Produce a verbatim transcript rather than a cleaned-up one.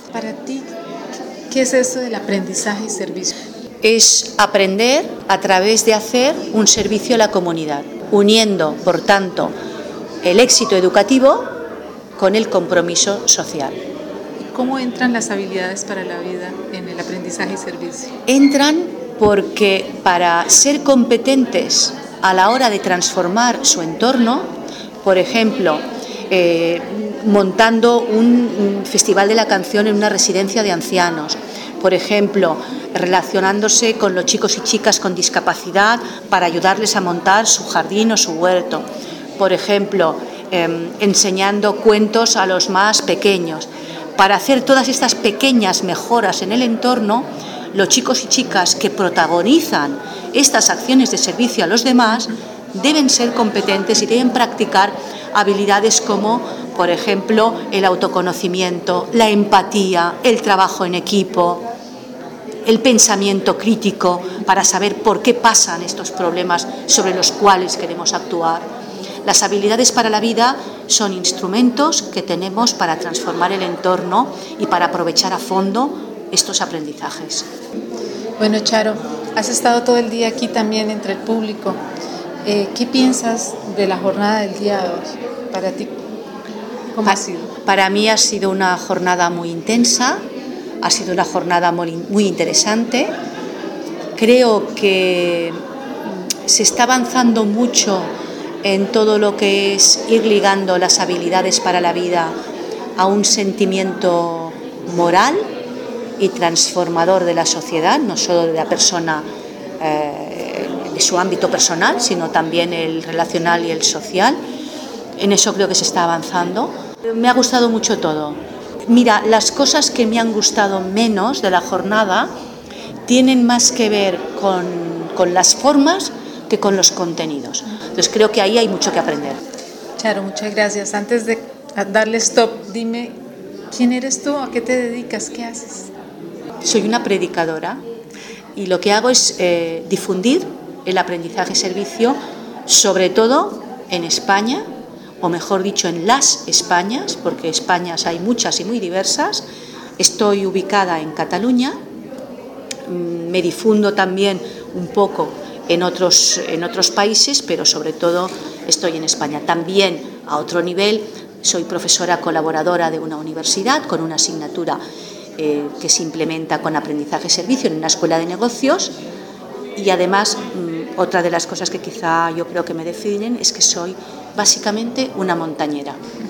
Para ti, ¿qué es eso del aprendizaje y servicio? Es aprender a través de hacer un servicio a la comunidad, uniendo, por tanto, el éxito educativo con el compromiso social. ¿Cómo entran las habilidades para la vida en el aprendizaje y servicio? Entran porque para ser competentes a la hora de transformar su entorno, por ejemplo, eh, montando un festival de la canción en una residencia de ancianos, por ejemplo, relacionándose con los chicos y chicas con discapacidad para ayudarles a montar su jardín o su huerto, por ejemplo, eh, enseñando cuentos a los más pequeños. Para hacer todas estas pequeñas mejoras en el entorno, los chicos y chicas que protagonizan estas acciones de servicio a los demás deben ser competentes y deben practicar habilidades como, por ejemplo, el autoconocimiento, la empatía, el trabajo en equipo, el pensamiento crítico para saber por qué pasan estos problemas sobre los cuales queremos actuar. Las habilidades para la vida son instrumentos que tenemos para transformar el entorno y para aprovechar a fondo estos aprendizajes. Bueno, Charo, has estado todo el día aquí también entre el público. Eh, ¿Qué piensas de la jornada del día de hoy para ti? ¿Cómo ha sido? Para mí ha sido una jornada muy intensa, ha sido una jornada muy, muy interesante. Creo que se está avanzando mucho en todo lo que es ir ligando las habilidades para la vida a un sentimiento moral y transformador de la sociedad, no solo de la persona, eh, de su ámbito personal, sino también el relacional y el social. En eso creo que se está avanzando. Me ha gustado mucho todo. Mira, las cosas que me han gustado menos de la jornada tienen más que ver con, con las formas que con los contenidos. Entonces creo que ahí hay mucho que aprender. Charo, muchas gracias. Antes de darle stop, dime, ¿quién eres tú? ¿A qué te dedicas? ¿Qué haces? Soy una predicadora y lo que hago es eh, difundir el aprendizaje-servicio, sobre todo en España, o mejor dicho, en las Españas, porque Españas hay muchas y muy diversas. Estoy ubicada en Cataluña, me difundo también un poco en otros, en otros países, pero sobre todo estoy en España. También, a otro nivel, soy profesora colaboradora de una universidad con una asignatura eh, que se implementa con aprendizaje-servicio en una escuela de negocios y además mmm, otra de las cosas que quizá yo creo que me definen es que soy básicamente una montañera.